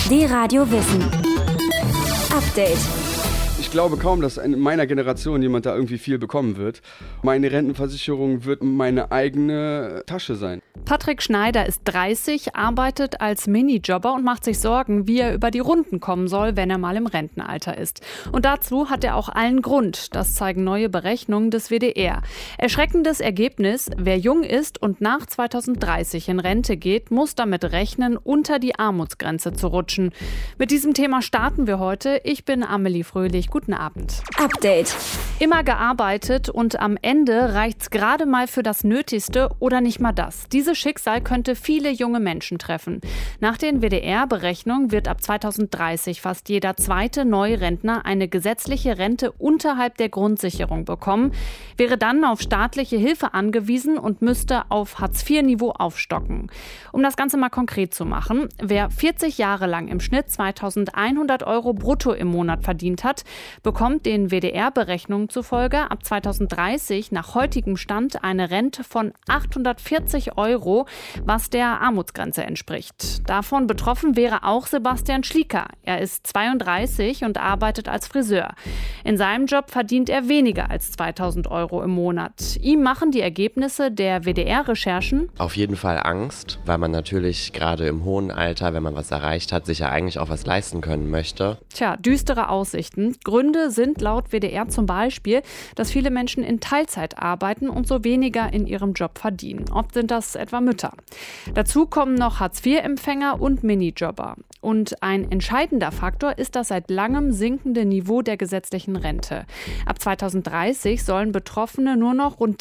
D-Radio Wissen. Update. Ich glaube kaum, dass in meiner Generation jemand da irgendwie viel bekommen wird. Meine Rentenversicherung wird meine eigene Tasche sein. Patrick Schneider ist 30, arbeitet als Minijobber und macht sich Sorgen, wie er über die Runden kommen soll, wenn er mal im Rentenalter ist. Und dazu hat er auch allen Grund. Das zeigen neue Berechnungen des WDR. Erschreckendes Ergebnis: Wer jung ist und nach 2030 in Rente geht, muss damit rechnen, unter die Armutsgrenze zu rutschen. Mit diesem Thema starten wir heute. Ich bin Amelie Fröhlich. Guten Abend. Update. Immer gearbeitet und am Ende reicht's gerade mal für das Nötigste oder nicht mal das. Dieses Schicksal könnte viele junge Menschen treffen. Nach den WDR-Berechnungen wird ab 2030 fast jeder zweite Neurentner eine gesetzliche Rente unterhalb der Grundsicherung bekommen, wäre dann auf staatliche Hilfe angewiesen und müsste auf Hartz-IV-Niveau aufstocken. Um das Ganze mal konkret zu machen: Wer 40 Jahre lang im Schnitt 2.100 € brutto im Monat verdient hat, bekommt den WDR-Berechnungen zufolge ab 2030 nach heutigem Stand eine Rente von 840 €, was der Armutsgrenze entspricht. Davon betroffen wäre auch Sebastian Schlieker. Er ist 32 und arbeitet als Friseur. In seinem Job verdient er weniger als 2.000 € im Monat. Ihm machen die Ergebnisse der WDR-Recherchen auf jeden Fall Angst, weil man natürlich gerade im hohen Alter, wenn man was erreicht hat, sich ja eigentlich auch was leisten können möchte. Düstere Aussichten. Gründe sind laut WDR zum Beispiel, dass viele Menschen in Teilzeit arbeiten und so weniger in ihrem Job verdienen. Oft sind das etwa Mütter. Dazu kommen noch Hartz-IV-Empfänger und Minijobber. Und ein entscheidender Faktor ist das seit langem sinkende Niveau der gesetzlichen Rente. Ab 2030 sollen Betroffene nur noch rund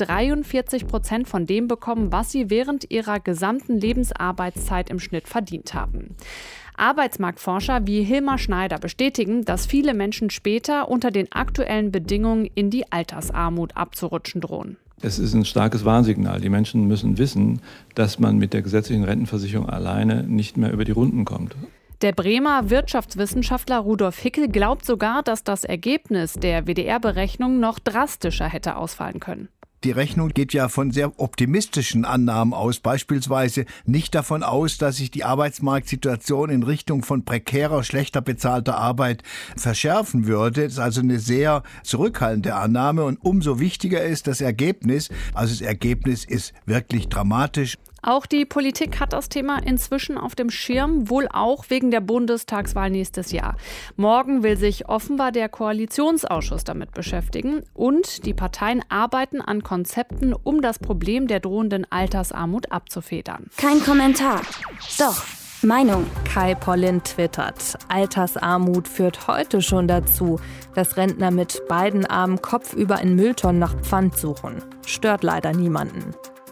43% von dem bekommen, was sie während ihrer gesamten Lebensarbeitszeit im Schnitt verdient haben. Arbeitsmarktforscher wie Hilmar Schneider bestätigen, dass viele Menschen später unter den aktuellen Bedingungen in die Altersarmut abzurutschen drohen. Es ist ein starkes Warnsignal. Die Menschen müssen wissen, dass man mit der gesetzlichen Rentenversicherung alleine nicht mehr über die Runden kommt. Der Bremer Wirtschaftswissenschaftler Rudolf Hickel glaubt sogar, dass das Ergebnis der WDR-Berechnung noch drastischer hätte ausfallen können. Die Rechnung geht ja von sehr optimistischen Annahmen aus, beispielsweise nicht davon aus, dass sich die Arbeitsmarktsituation in Richtung von prekärer, schlechter bezahlter Arbeit verschärfen würde. Das ist also eine sehr zurückhaltende Annahme und umso wichtiger ist das Ergebnis. Also das Ergebnis ist wirklich dramatisch. Auch die Politik hat das Thema inzwischen auf dem Schirm, wohl auch wegen der Bundestagswahl nächstes Jahr. Morgen will sich offenbar der Koalitionsausschuss damit beschäftigen und die Parteien arbeiten an Konzepten, um das Problem der drohenden Altersarmut abzufedern. Kein Kommentar. Doch. Meinung. Kai Pollin twittert: Altersarmut führt heute schon dazu, dass Rentner mit beiden Armen kopfüber in Mülltonnen nach Pfand suchen. Stört leider niemanden.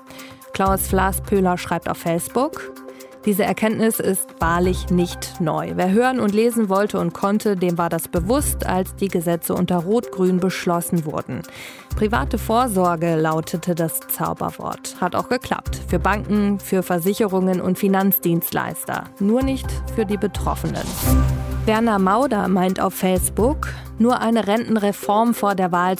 Klaus Vlaspöhler schreibt auf Facebook: Diese Erkenntnis ist wahrlich nicht neu. Wer hören und lesen wollte und konnte, dem war das bewusst, als die Gesetze unter Rot-Grün beschlossen wurden. Private Vorsorge lautete das Zauberwort. Hat auch geklappt. Für Banken, für Versicherungen und Finanzdienstleister. Nur nicht für die Betroffenen. Werner Mauder meint auf Facebook: Nur eine Rentenreform vor der Wahl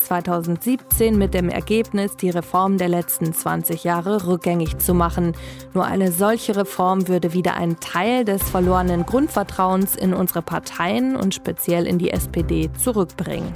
2017 mit dem Ergebnis, die Reform der letzten 20 Jahre rückgängig zu machen. Nur eine solche Reform würde wieder einen Teil des verlorenen Grundvertrauens in unsere Parteien und speziell in die SPD zurückbringen.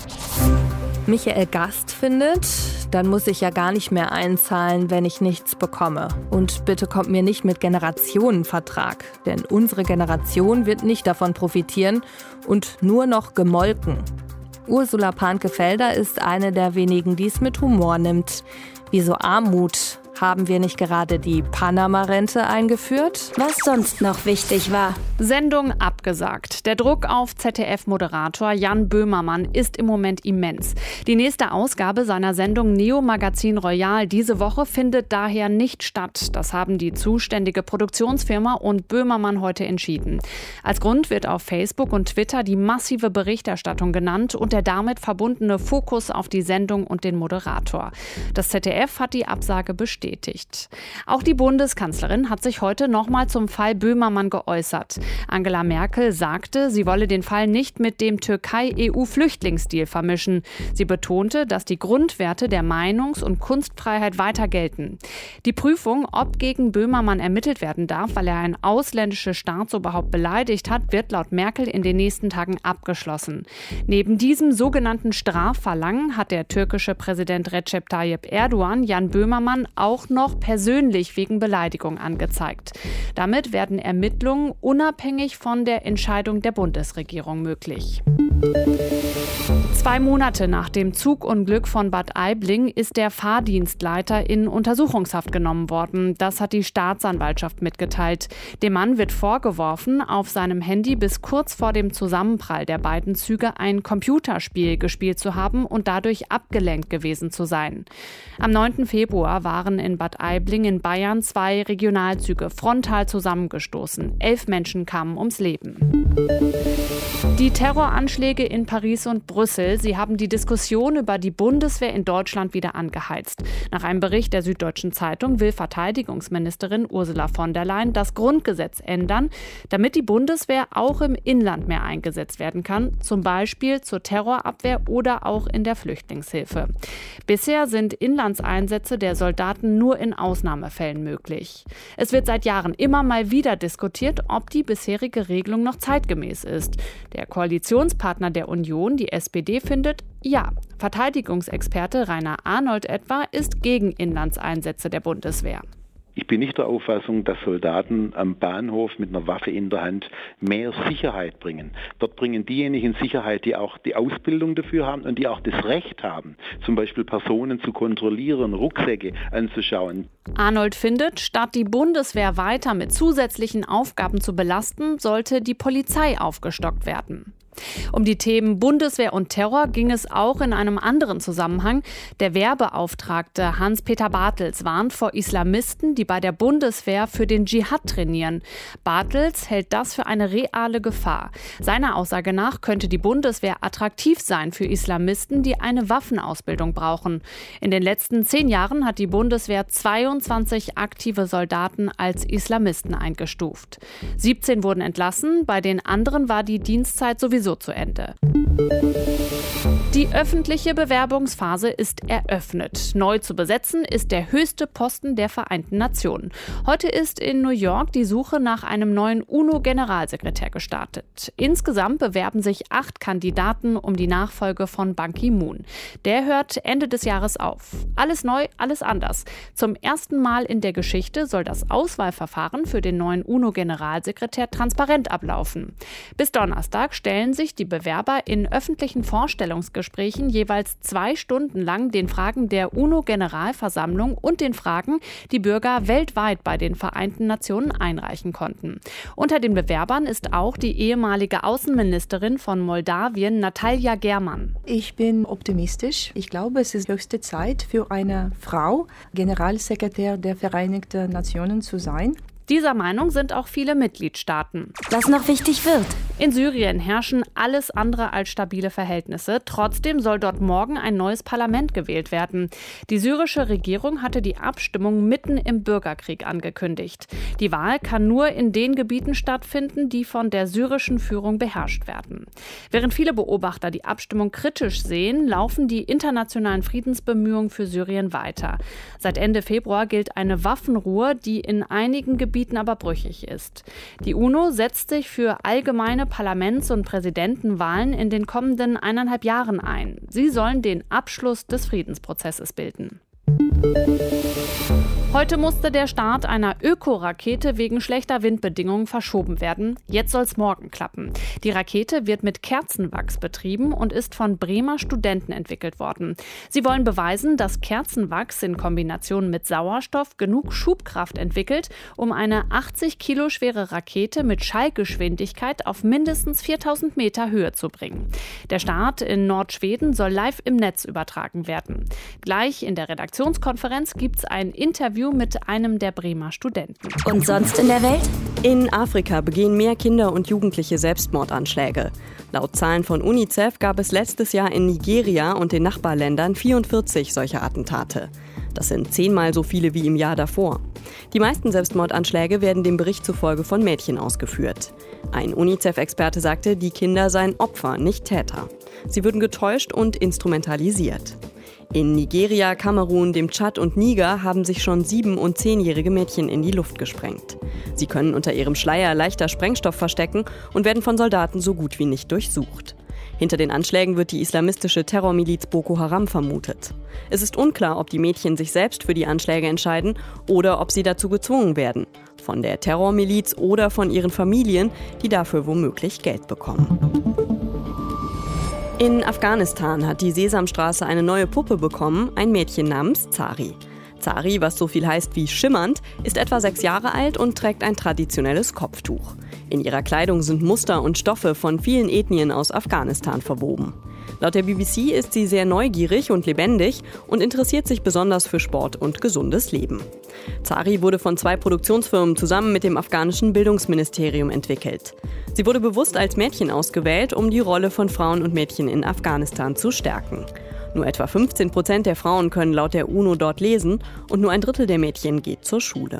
Michael Gast findet: Dann muss ich ja gar nicht mehr einzahlen, wenn ich nichts bekomme. Und bitte kommt mir nicht mit Generationenvertrag, denn unsere Generation wird nicht davon profitieren und nur noch gemolken. Ursula Pahnke-Felder ist eine der wenigen, die es mit Humor nimmt. Wieso Armut? Haben wir nicht gerade die Panama-Rente eingeführt? Was sonst noch wichtig war. Sendung abgesagt. Der Druck auf ZDF-Moderator Jan Böhmermann ist im Moment immens. Die nächste Ausgabe seiner Sendung Neo Magazin Royal diese Woche findet daher nicht statt. Das haben die zuständige Produktionsfirma und Böhmermann heute entschieden. Als Grund wird auf Facebook und Twitter die massive Berichterstattung genannt und der damit verbundene Fokus auf die Sendung und den Moderator. Das ZDF hat die Absage bestätigt. bestätigt. Auch die Bundeskanzlerin hat sich heute nochmal zum Fall Böhmermann geäußert. Angela Merkel sagte, sie wolle den Fall nicht mit dem Türkei-EU-Flüchtlingsdeal vermischen. Sie betonte, dass die Grundwerte der Meinungs- und Kunstfreiheit weiter gelten. Die Prüfung, ob gegen Böhmermann ermittelt werden darf, weil er ein ausländisches Staatsoberhaupt beleidigt hat, wird laut Merkel in den nächsten Tagen abgeschlossen. Neben diesem sogenannten Strafverlangen hat der türkische Präsident Recep Tayyip Erdogan Jan Böhmermann auch noch persönlich wegen Beleidigung angezeigt. Damit werden Ermittlungen unabhängig von der Entscheidung der Bundesregierung möglich. 2 Monate nach dem Zugunglück von Bad Aibling ist der Fahrdienstleiter in Untersuchungshaft genommen worden. Das hat die Staatsanwaltschaft mitgeteilt. Dem Mann wird vorgeworfen, auf seinem Handy bis kurz vor dem Zusammenprall der beiden Züge ein Computerspiel gespielt zu haben und dadurch abgelenkt gewesen zu sein. Am 9. Februar waren in Bad Aibling in Bayern 2 Regionalzüge frontal zusammengestoßen. 11 Menschen kamen ums Leben. Die Terroranschläge in Paris und Brüssel, sie haben die Diskussion über die Bundeswehr in Deutschland wieder angeheizt. Nach einem Bericht der Süddeutschen Zeitung will Verteidigungsministerin Ursula von der Leyen das Grundgesetz ändern, damit die Bundeswehr auch im Inland mehr eingesetzt werden kann, zum Beispiel zur Terrorabwehr oder auch in der Flüchtlingshilfe. Bisher sind Inlandseinsätze der Soldaten nur in Ausnahmefällen möglich. Es wird seit Jahren immer mal wieder diskutiert, ob die bisherige Regelung noch zeitgemäß ist. Der Koalitionspartner der Union, die SPD, findet, ja. Verteidigungsexperte Rainer Arnold etwa ist gegen Inlandseinsätze der Bundeswehr. Ich bin nicht der Auffassung, dass Soldaten am Bahnhof mit einer Waffe in der Hand mehr Sicherheit bringen. Dort bringen diejenigen Sicherheit, die auch die Ausbildung dafür haben und die auch das Recht haben, zum Beispiel Personen zu kontrollieren, Rucksäcke anzuschauen. Arnold findet, statt die Bundeswehr weiter mit zusätzlichen Aufgaben zu belasten, sollte die Polizei aufgestockt werden. Um die Themen Bundeswehr und Terror ging es auch in einem anderen Zusammenhang. Der Wehrbeauftragte Hans-Peter Bartels warnt vor Islamisten, die bei der Bundeswehr für den Dschihad trainieren. Bartels hält das für eine reale Gefahr. Seiner Aussage nach könnte die Bundeswehr attraktiv sein für Islamisten, die eine Waffenausbildung brauchen. In den letzten 10 Jahren hat die Bundeswehr 22 aktive Soldaten als Islamisten eingestuft. 17 wurden entlassen, bei den anderen war die Dienstzeit sowieso zu Ende. Die öffentliche Bewerbungsphase ist eröffnet. Neu zu besetzen ist der höchste Posten der Vereinten Nationen. Heute ist in New York die Suche nach einem neuen UNO-Generalsekretär gestartet. Insgesamt bewerben sich 8 Kandidaten um die Nachfolge von Ban Ki-moon. Der hört Ende des Jahres auf. Alles neu, alles anders. Zum ersten Mal in der Geschichte soll das Auswahlverfahren für den neuen UNO-Generalsekretär transparent ablaufen. Bis Donnerstag stellen sich die Bewerber in öffentlichen Vorstellungsgesprächen jeweils 2 Stunden lang den Fragen der UNO-Generalversammlung und den Fragen, die Bürger weltweit bei den Vereinten Nationen einreichen konnten. Unter den Bewerbern ist auch die ehemalige Außenministerin von Moldawien, Natalja Germann. Ich bin optimistisch. Ich glaube, es ist höchste Zeit für eine Frau, Generalsekretär der Vereinten Nationen zu sein. Dieser Meinung sind auch viele Mitgliedstaaten. Was noch wichtig wird. In Syrien herrschen alles andere als stabile Verhältnisse. Trotzdem soll dort morgen ein neues Parlament gewählt werden. Die syrische Regierung hatte die Abstimmung mitten im Bürgerkrieg angekündigt. Die Wahl kann nur in den Gebieten stattfinden, die von der syrischen Führung beherrscht werden. Während viele Beobachter die Abstimmung kritisch sehen, laufen die internationalen Friedensbemühungen für Syrien weiter. Seit Ende Februar gilt eine Waffenruhe, die in einigen Gebieten aber brüchig ist. Die UNO setzt sich für allgemeine Parlaments- und Präsidentenwahlen in den kommenden 1,5 Jahren ein. Sie sollen den Abschluss des Friedensprozesses bilden. Heute musste der Start einer Öko-Rakete wegen schlechter Windbedingungen verschoben werden. Jetzt soll es morgen klappen. Die Rakete wird mit Kerzenwachs betrieben und ist von Bremer Studenten entwickelt worden. Sie wollen beweisen, dass Kerzenwachs in Kombination mit Sauerstoff genug Schubkraft entwickelt, um eine 80 Kilo schwere Rakete mit Schallgeschwindigkeit auf mindestens 4000 Meter Höhe zu bringen. Der Start in Nordschweden soll live im Netz übertragen werden. Gleich in der Redaktionskonferenz gibt es ein Interview mit einem der Bremer Studenten. Und sonst in der Welt? In Afrika begehen mehr Kinder und Jugendliche Selbstmordanschläge. Laut Zahlen von UNICEF gab es letztes Jahr in Nigeria und den Nachbarländern 44 solcher Attentate. Das sind 10-mal so viele wie im Jahr davor. Die meisten Selbstmordanschläge werden dem Bericht zufolge von Mädchen ausgeführt. Ein UNICEF-Experte sagte, die Kinder seien Opfer, nicht Täter. Sie würden getäuscht und instrumentalisiert. In Nigeria, Kamerun, dem Tschad und Niger haben sich schon 7- und 10-jährige Mädchen in die Luft gesprengt. Sie können unter ihrem Schleier leichter Sprengstoff verstecken und werden von Soldaten so gut wie nicht durchsucht. Hinter den Anschlägen wird die islamistische Terrormiliz Boko Haram vermutet. Es ist unklar, ob die Mädchen sich selbst für die Anschläge entscheiden oder ob sie dazu gezwungen werden. Von der Terrormiliz oder von ihren Familien, die dafür womöglich Geld bekommen. In Afghanistan hat die Sesamstraße eine neue Puppe bekommen, ein Mädchen namens Zari. Zari, was so viel heißt wie schimmernd, ist etwa 6 Jahre alt und trägt ein traditionelles Kopftuch. In ihrer Kleidung sind Muster und Stoffe von vielen Ethnien aus Afghanistan verwoben. Laut der BBC ist sie sehr neugierig und lebendig und interessiert sich besonders für Sport und gesundes Leben. Zari wurde von 2 Produktionsfirmen zusammen mit dem afghanischen Bildungsministerium entwickelt. Sie wurde bewusst als Mädchen ausgewählt, um die Rolle von Frauen und Mädchen in Afghanistan zu stärken. Nur etwa 15% der Frauen können laut der UNO dort lesen und nur 1/3 der Mädchen geht zur Schule.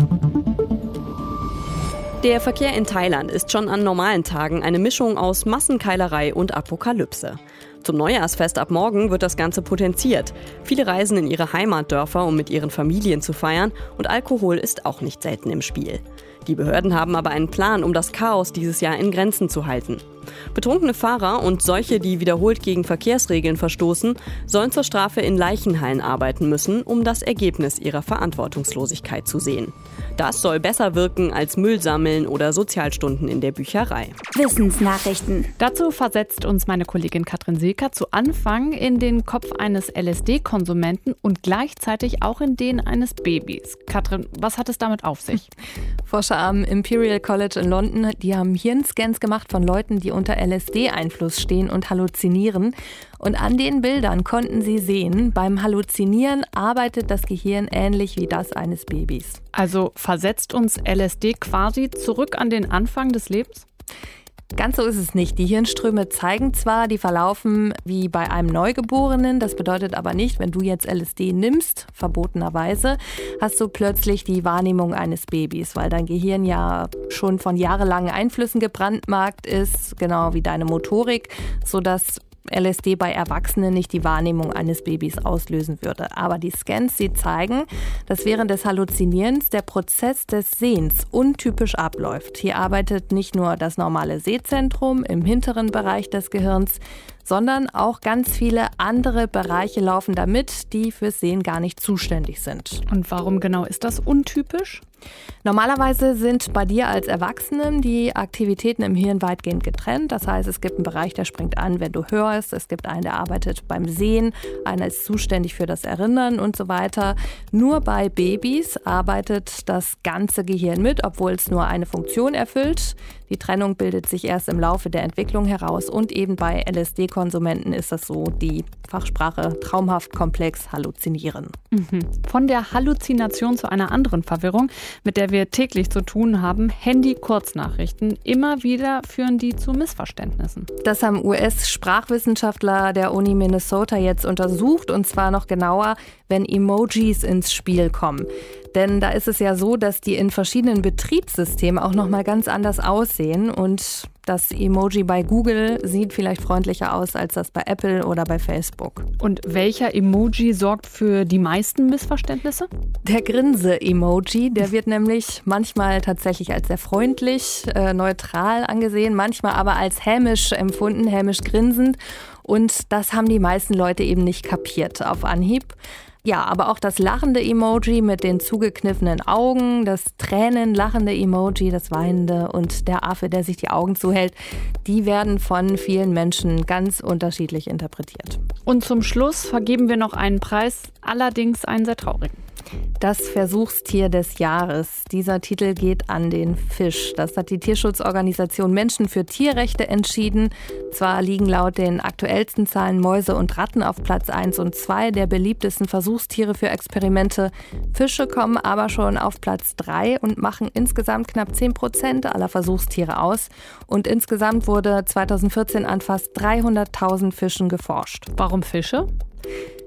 Der Verkehr in Thailand ist schon an normalen Tagen eine Mischung aus Massenkeilerei und Apokalypse. Zum Neujahrsfest ab morgen wird das Ganze potenziert. Viele reisen in ihre Heimatdörfer, um mit ihren Familien zu feiern, und Alkohol ist auch nicht selten im Spiel. Die Behörden haben aber einen Plan, um das Chaos dieses Jahr in Grenzen zu halten. Betrunkene Fahrer und solche, die wiederholt gegen Verkehrsregeln verstoßen, sollen zur Strafe in Leichenhallen arbeiten müssen, um das Ergebnis ihrer Verantwortungslosigkeit zu sehen. Das soll besser wirken als Müll sammeln oder Sozialstunden in der Bücherei. Wissensnachrichten. Dazu versetzt uns meine Kollegin Katrin Silker zu Anfang in den Kopf eines LSD-Konsumenten und gleichzeitig auch in den eines Babys. Katrin, was hat es damit auf sich? Forscher am Imperial College in London, die haben Hirnscans gemacht von Leuten, die unter LSD-Einfluss stehen und halluzinieren. Und an den Bildern konnten sie sehen, beim Halluzinieren arbeitet das Gehirn ähnlich wie das eines Babys. Also versetzt uns LSD quasi zurück an den Anfang des Lebens? Ganz so ist es nicht. Die Hirnströme zeigen zwar, die verlaufen wie bei einem Neugeborenen. Das bedeutet aber nicht, wenn du jetzt LSD nimmst, verbotenerweise, hast du plötzlich die Wahrnehmung eines Babys, weil dein Gehirn ja schon von jahrelangen Einflüssen gebrandmarkt ist, genau wie deine Motorik, sodass LSD bei Erwachsenen nicht die Wahrnehmung eines Babys auslösen würde. Aber die Scans, sie zeigen, dass während des Halluzinierens der Prozess des Sehens untypisch abläuft. Hier arbeitet nicht nur das normale Sehzentrum im hinteren Bereich des Gehirns, sondern auch ganz viele andere Bereiche laufen damit, die fürs Sehen gar nicht zuständig sind. Und warum genau ist das untypisch? Normalerweise sind bei dir als Erwachsenen die Aktivitäten im Hirn weitgehend getrennt. Das heißt, es gibt einen Bereich, der springt an, wenn du hörst. Es gibt einen, der arbeitet beim Sehen. Einer ist zuständig für das Erinnern und so weiter. Nur bei Babys arbeitet das ganze Gehirn mit, obwohl es nur eine Funktion erfüllt. Die Trennung bildet sich erst im Laufe der Entwicklung heraus. Und eben bei LSD-Konsumenten ist das so, die Fachsprache traumhaft komplex halluzinieren. Von der Halluzination zu einer anderen Verwirrung, mit der wir täglich zu tun haben, Handy-Kurznachrichten. Immer wieder führen die zu Missverständnissen. Das haben US-Sprachwissenschaftler der Uni Minnesota jetzt untersucht, und zwar noch genauer, wenn Emojis ins Spiel kommen. Denn da ist es ja so, dass die in verschiedenen Betriebssystemen auch nochmal ganz anders aussehen, und das Emoji bei Google sieht vielleicht freundlicher aus als das bei Apple oder bei Facebook. Und welcher Emoji sorgt für die meisten Missverständnisse? Der Grinse-Emoji, der wird nämlich manchmal tatsächlich als sehr freundlich, neutral angesehen, manchmal aber als hämisch empfunden, hämisch grinsend. Und das haben die meisten Leute eben nicht kapiert auf Anhieb. Ja, aber auch das lachende Emoji mit den zugekniffenen Augen, das tränenlachende Emoji, das weinende und der Affe, der sich die Augen zuhält, die werden von vielen Menschen ganz unterschiedlich interpretiert. Und zum Schluss vergeben wir noch einen Preis, allerdings einen sehr traurigen. Das Versuchstier des Jahres. Dieser Titel geht an den Fisch. Das hat die Tierschutzorganisation Menschen für Tierrechte entschieden. Zwar liegen laut den aktuellsten Zahlen Mäuse und Ratten auf Platz 1 und 2 der beliebtesten Versuchstiere für Experimente. Fische kommen aber schon auf Platz 3 und machen insgesamt knapp 10% aller Versuchstiere aus. Und insgesamt wurde 2014 an fast 300.000 Fischen geforscht. Warum Fische?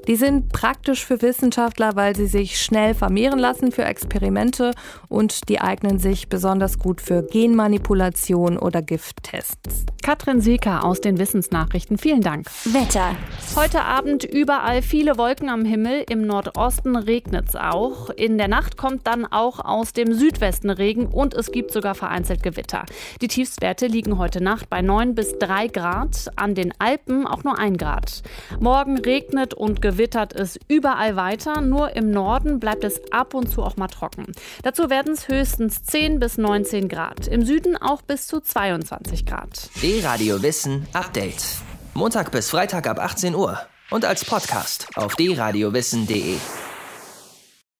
Die sind praktisch für Wissenschaftler, weil sie sich schnell vermehren lassen für Experimente und die eignen sich besonders gut für Genmanipulation oder Gifttests. Katrin Sieker aus den Wissensnachrichten. Vielen Dank. Wetter. Heute Abend überall viele Wolken am Himmel. Im Nordosten regnet es auch. In der Nacht kommt dann auch aus dem Südwesten Regen und es gibt sogar vereinzelt Gewitter. Die Tiefstwerte liegen heute Nacht bei 9 bis 3 Grad. An den Alpen auch nur 1 Grad. Morgen regnet und gewittert es überall weiter. Nur im Norden bleibt es ab und zu auch mal trocken. Dazu werden es höchstens 10 bis 19 Grad. Im Süden auch bis zu 22 Grad. D-Radio Wissen Update. Montag bis Freitag ab 18 Uhr. Und als Podcast auf dradiowissen.de.